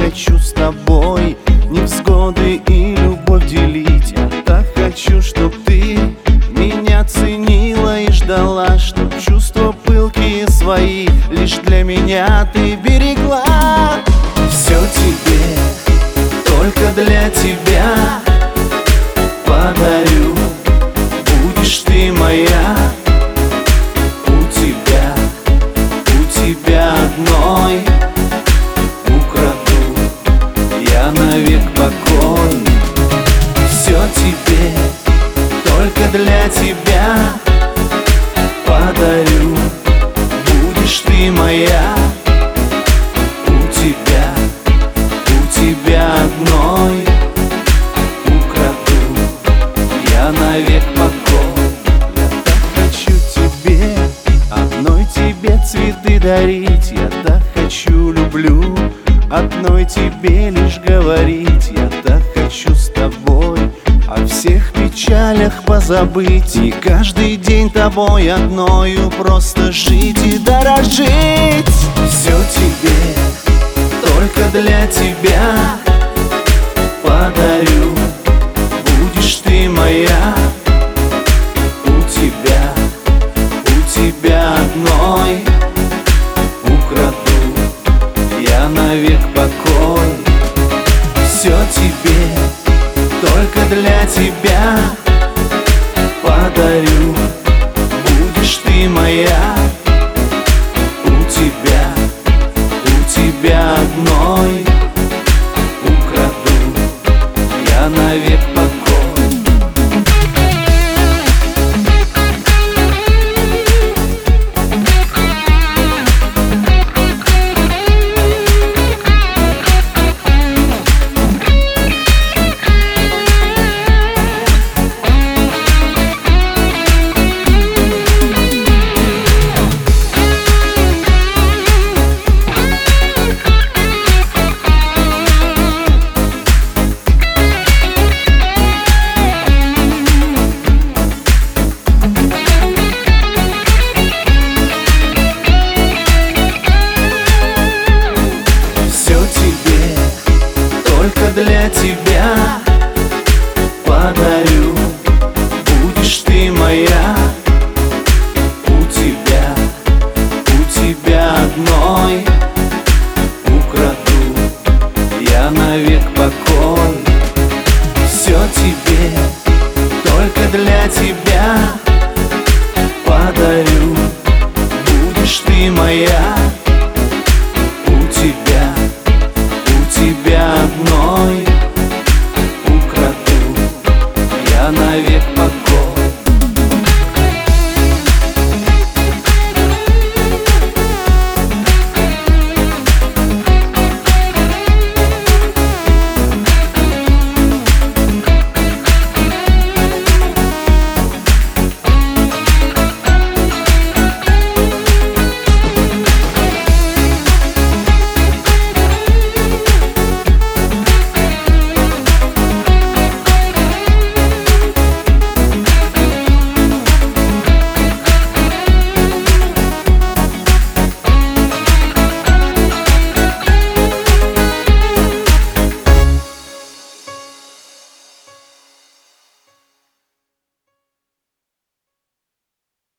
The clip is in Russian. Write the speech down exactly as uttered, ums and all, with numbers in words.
хочу с тобой невзгоды и любовь делить. Я так хочу, чтоб ты меня ценила и ждала, чтоб чувства пылкие свои лишь для меня ты берегла. Все тебе, только для тебя подарю, будешь ты моя. У тебя, у тебя одной украду я навек покой. Все тебе, только для тебя подарю, будешь ты моя. У тебя, у тебя одной украду я навек покой. Я так хочу тебе, одной тебе цветы дарить. Я так хочу, люблю, одной тебе лишь говорить. Я так хочу с тобой о всех печалях позабыть и каждый день тобой одною просто жить и дорожить. Все тебе, только для тебя подарю, будешь ты моя. У тебя, у тебя одной украду я навек покой. Все тебе, только для тебя подарю, будешь ты моя. У тебя, у тебя одной украду я навек покой. Для тебя подарю, будешь ты моя. У тебя, у тебя одной украду я навек покой. Все тебе, только для тебя подарю, будешь ты моя. У тебя, у тебя